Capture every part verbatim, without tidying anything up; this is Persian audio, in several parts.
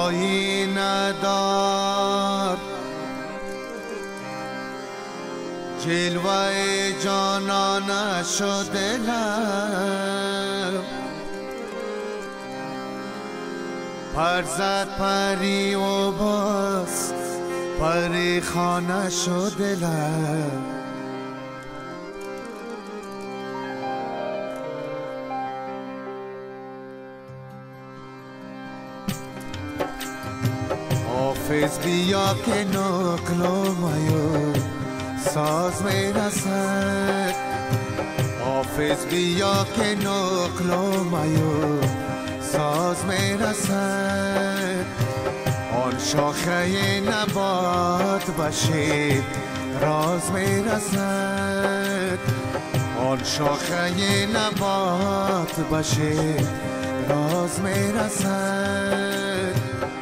پایی ندار جلوه جانانش و دلم پر زد پری و باز پری خانش و دلم حافظ بیا که نقل و مایو ساز میرسد حافظ بیا که نقل و مایو ساز میرسد آن شاخه نبات باشید راز میرسد آن شاخه نبات باشید راز میرسد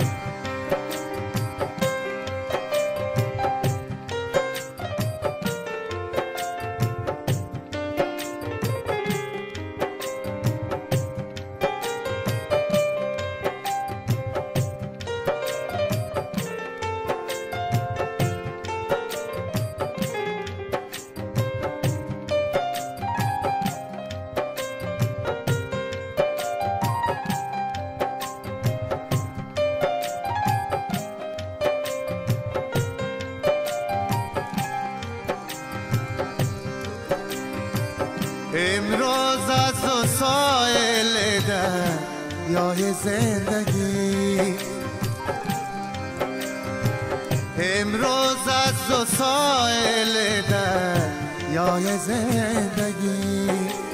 امروز از دو سایل دریای زندگی امروز از دو سایل دریای زندگی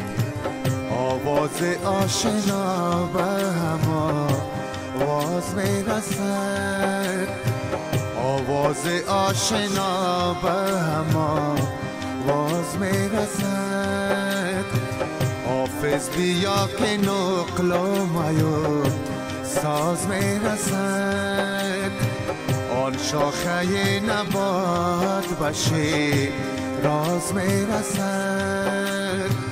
آواز آشنا به هم آواز میرسد آواز آشنا به هم آواز میرسد حافظ بیا که نقل و مایو ساز میرسد آن شاخه نبات باشی راز میرسد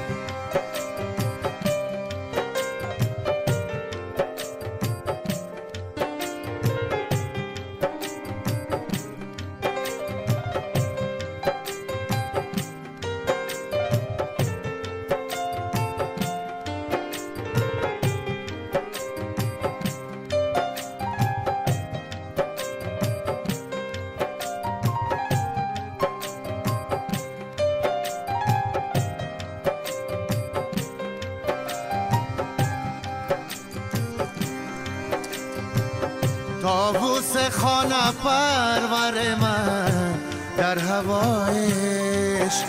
طاووس خانه پرور من در هوای عشق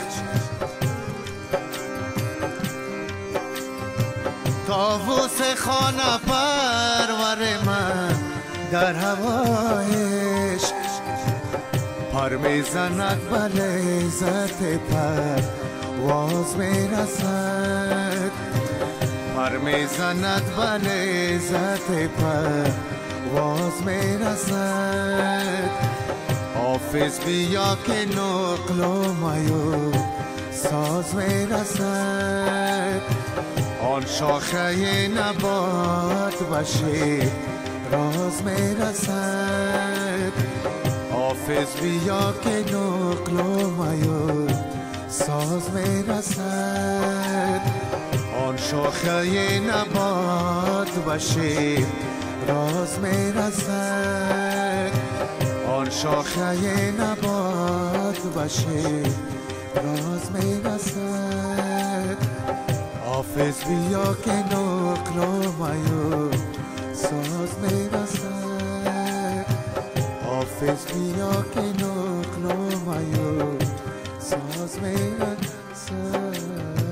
طاووس خانه پرور من در هوای عشق پر میزند و لذت پرواز میرسد پر میزند و لذت پر واز میرسد حافظ بیا که نقل و مایو ساز میرسد آن شاخه نبات باشی راز میرسد حافظ بیا که نقل و مایو ساز میرسد آن شاخه نبات باشی راز میرسد آن شاخه نبات باشه راز میرسد حافظ بیا که نقل و مایو ساز میرسد حافظ بیا که نقل و مایو ساز میرسد